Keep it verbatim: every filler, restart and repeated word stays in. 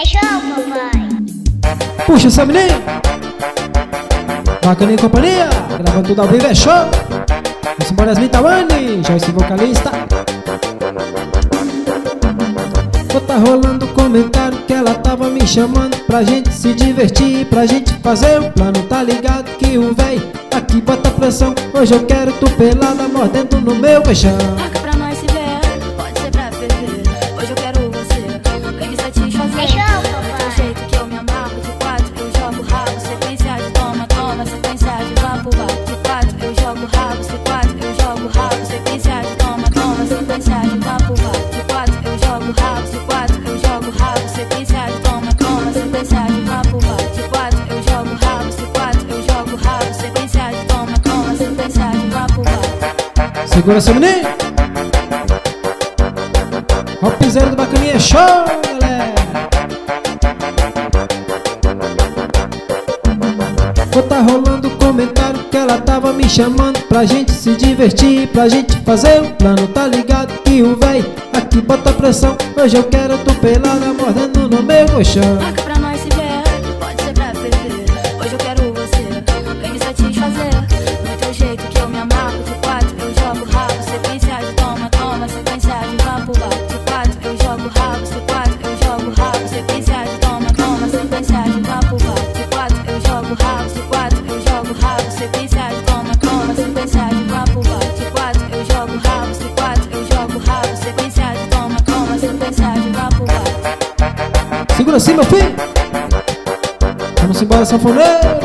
É show, papai. Puxa essa menina. Bacana em companhia, gravando tudo ao vivo, é show. Vamos embora, Yasmin Tawane, já esse vocalista. Pô, tá rolando comentário que ela tava me chamando pra gente se divertir, pra gente fazer o plano. Tá ligado que o véi aqui bota pressão. Hoje eu quero tu pelada mordendo no meu colchão. Marca pra nós se ver, pode ser pra perder. Hoje eu quero você, vem me satisfazer. É show, Do papai. teu jeito que eu me amarro, de quatro eu jogo rabo. Sequência de toma, toma, sequência de vapo, vapo. De quatro eu jogo rabo, se quatro eu jogo rabo. Sequência de toma, toma, sequência de vapo, vapo. De quatro eu jogo rabo, se quatro eu jogo rabo. Sequência de toma, toma, sequência de vapo, vapo. De quatro eu jogo rabo, se quatro eu jogo rabo. Sequência de toma, toma, sequência de vapo, vapo. Segura essa menina. Ó o piseiro do Bacaninha, é show, galera. Pô, tá rolando comentário que ela tava me chamando pra gente se divertir, pra gente fazer um plano. Tá ligado que o véi aqui bota pressão. Hoje eu quero tu pelada mordendo no meu colchão. Marca pra nós se ver, pode ser pra perder. Hoje eu quero você, vem me satisfazer. Do teu jeito que eu me amarro, de quatro eu jogo rabo. Sequência de toma, toma, sequência de vapo, vapo. De quatro eu jogo rabo, se quatro eu jogo rabo. Sequência de toma, toma, sequência de vapo, vapo. De quatro eu jogo rabo, se quatro eu jogo rabo. Sequência de toma, toma, sequência de vapo, vapo. De quatro eu jogo rabo, se quatro eu jogo rabo. Sequência de toma, toma, sequência de vapo, vapo. Segura assim, meu filho. Vamos embora, sanfoneiro.